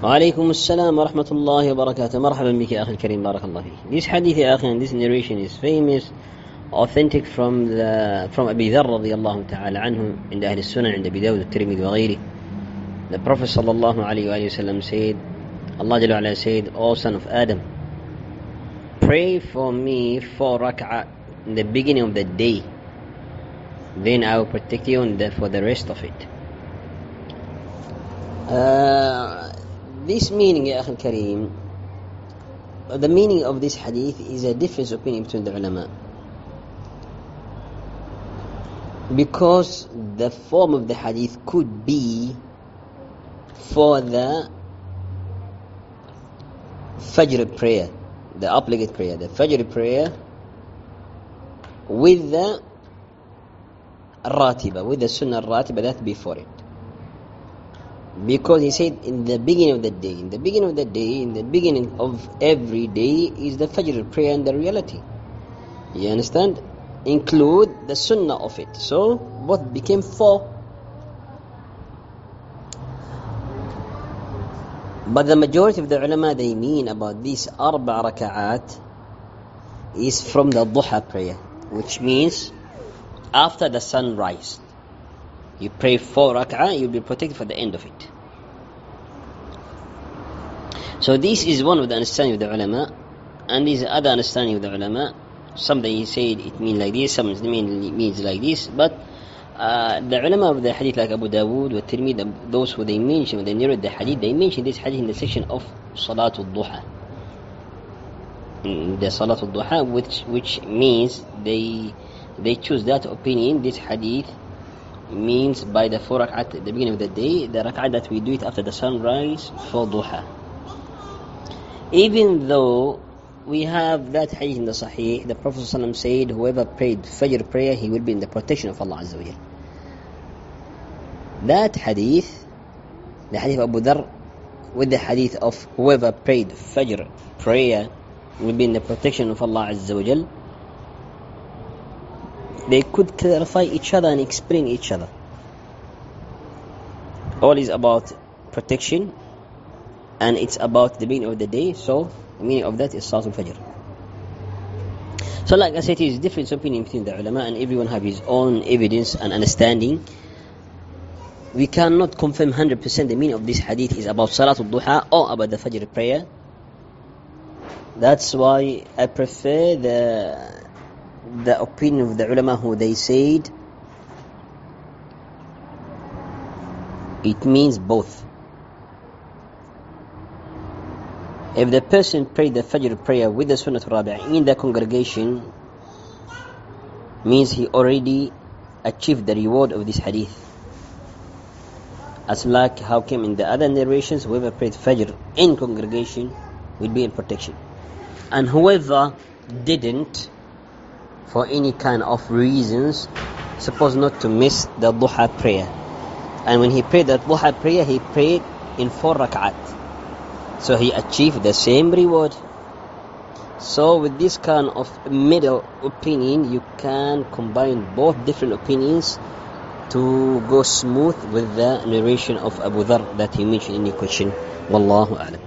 وعليكم السلام ورحمة الله وبركاته. مرحبا بك يا أخي الكريم، بارك الله فيك. This hadith يا أخي, and this narration is famous, authentic from أبي ذر رضي الله تعالى عنه عند أهل السنن, عند أبي داود والترمذي وغيره. The Prophet صلى الله عليه وآله وسلم said, Allah Jalla wa'ala said, O son of Adam, pray for me 4 rak'ah in the beginning of the day, then I will protect you for the rest of it. This meaning, Ya Akhi Kareem, the meaning of this hadith is a difference opinion between the ulama, because the form of the hadith could be for the Fajr prayer, the obligate prayer, the Fajr prayer with the Ratiba, with the Sunnah Ratiba that before it. Because he said in the beginning of the day, in the beginning of the day, in the beginning of every day is the Fajr prayer and the reality. You understand? Include the Sunnah of it. So both became 4. But the majority of the ulama, they mean about these 4 raka'at is from the Duha prayer, which means after the sunrise. You pray 4 rak'ah, you'll be protected for the end of it. So this is one of the understanding of the ulama, and this is other understanding of the ulama. Some they said it means like this, some it means like this, but the ulama of the hadith like Abu Dawood wa Tirmidhi, those who they mention, when they narrate the hadith, they mention this hadith in the section of Salatul Duha. The Salatul Duha, which means they choose that opinion. This hadith means by the 4 rak'at at the beginning of the day, the rak'at that we do it after the sunrise for duha. Even though we have that hadith in the Sahih, the Prophet ﷺ said, whoever prayed Fajr prayer, he will be in the protection of Allah Azza wa Jal. That hadith, the hadith of Abu Dharr, with the hadith of whoever prayed Fajr prayer will be in the protection of Allah Azza wa Jal, they could clarify each other and explain each other. All is about protection, and it's about the beginning of the day. So the meaning of that is Salatul Fajr. So like I said, it is different opinion between the ulama, and everyone have his own evidence and understanding. We cannot confirm 100% the meaning of this hadith is about Salatul Duha or about the Fajr prayer. That's why I prefer the opinion of the ulama who they said it means both. If the person prayed the Fajr prayer with the Sunnah Rabi'ah in the congregation, means he already achieved the reward of this hadith. As like how came in the other narrations, whoever prayed Fajr in congregation will be in protection. And whoever didn't, for any kind of reasons, supposed not to miss the Duha prayer. And when he prayed that Duha prayer, he prayed in 4 rak'at. So he achieved the same reward. So with this kind of middle opinion, you can combine both different opinions to go smooth with the narration of Abu Dharr that he mentioned in the question. Wallahu a'lam.